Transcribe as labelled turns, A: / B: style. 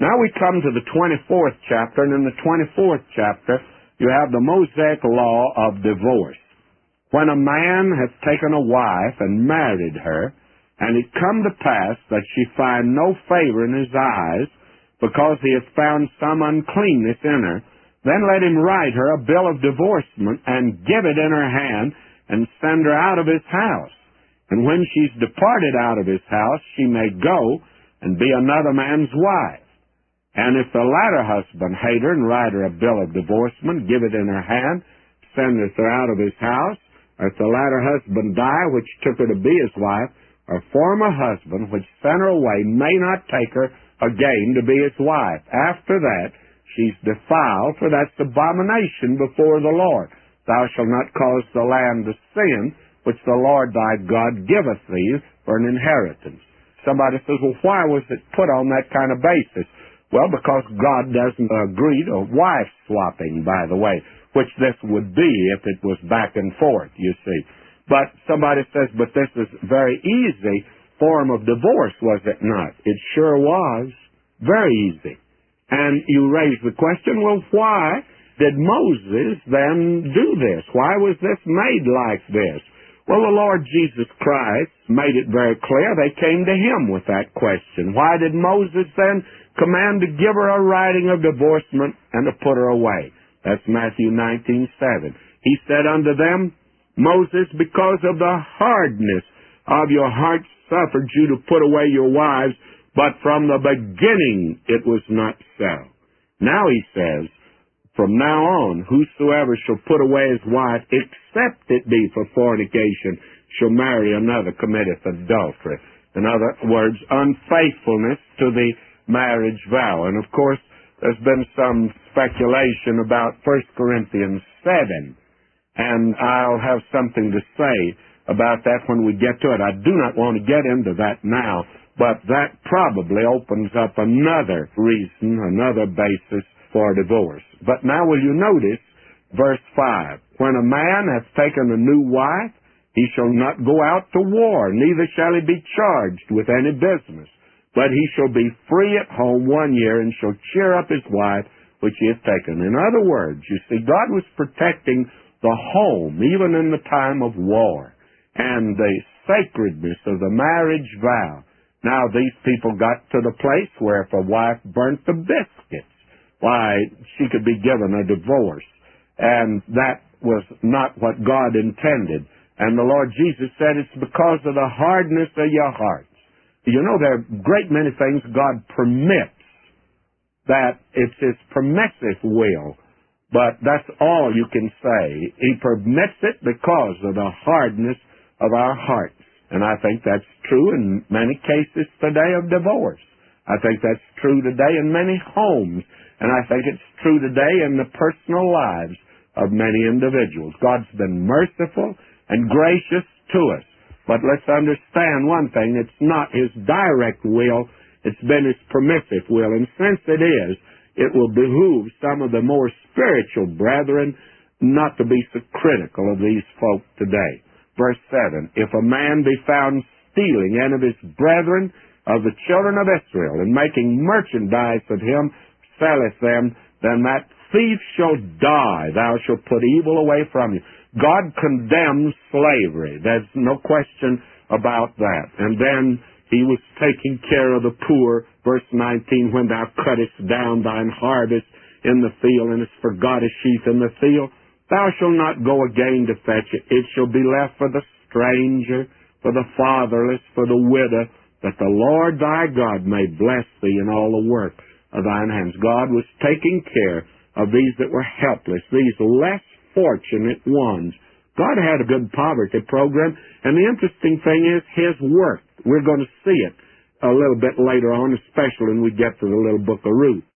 A: Now we come to the 24th chapter, and in the 24th chapter, you have the Mosaic law of divorce. When a man hath taken a wife and married her, and it come to pass that she find no favor in his eyes, because he hath found some uncleanness in her, then let him write her a bill of divorcement, and give it in her hand, and send her out of his house. And when she's departed out of his house, she may go and be another man's wife. And if the latter husband hate her, and write her a bill of divorcement, give it in her hand, sendeth her out of his house, or if the latter husband die, which took her to be his wife, her former husband, which sent her away, may not take her again to be his wife. After that, she's defiled, for that's abomination before the Lord. Thou shalt not cause the land to sin, which the Lord thy God giveth thee for an inheritance. Somebody says, well, why was it put on that kind of basis? Well, because God doesn't agree to wife swapping, by the way, which this would be if it was back and forth, you see. But somebody says, but this is a very easy form of divorce, was it not? It sure was. Very easy. And you raise the question, well, why did Moses then do this? Why was this made like this? Well, the Lord Jesus Christ made it very clear. They came to him with that question. Why did Moses then command to give her a writing of divorcement and to put her away? That's Matthew 19:7. He said unto them, Moses, because of the hardness of your heart suffered you to put away your wives, but from the beginning it was not so. Now he says, from now on, whosoever shall put away his wife, except it be for fornication, shall marry another, committeth adultery. In other words, unfaithfulness to the marriage vow. And of course, there's been some speculation about 1 Corinthians 7, and I'll have something to say about that when we get to it. I do not want to get into that now, but that probably opens up another reason, another basis for divorce. But now will you notice verse 5. When a man hath taken a new wife, he shall not go out to war, neither shall he be charged with any business. But he shall be free at home 1 year, and shall cheer up his wife which he hath taken. In other words, you see, God was protecting the home, even in the time of war, and the sacredness of the marriage vow. Now, these people got to the place where if a wife burnt the biscuits, why, she could be given a divorce. And that was not what God intended. And the Lord Jesus said it's because of the hardness of your hearts. You know, there are a great many things God permits, that it's His permissive will, but that's all you can say. He permits it because of the hardness of our hearts. And I think that's true in many cases today of divorce. I think that's true today in many homes. And I think it's true today in the personal lives of many individuals. God's been merciful and gracious to us. But let's understand one thing. It's not His direct will. It's been His permissive will. And since it is, it will behoove some of the more spiritual brethren not to be so critical of these folk today. Verse 7, if a man be found stealing any of his brethren of the children of Israel, and making merchandise of him, selleth them, then that thief shall die. Thou shalt put evil away from you. God condemns slavery. There's no question about that. And then He was taking care of the poor. Verse 19, when thou cuttest down thine harvest in the field, and hast forgot a sheaf in the field, thou shalt not go again to fetch it. It shall be left for the stranger, for the fatherless, for the widow, that the Lord thy God may bless thee in all the work of thine hands. God was taking care of these that were helpless, these less fortunate ones. God had a good poverty program, and the interesting thing is His work. We're going to see it a little bit later on, especially when we get to the little book of Ruth.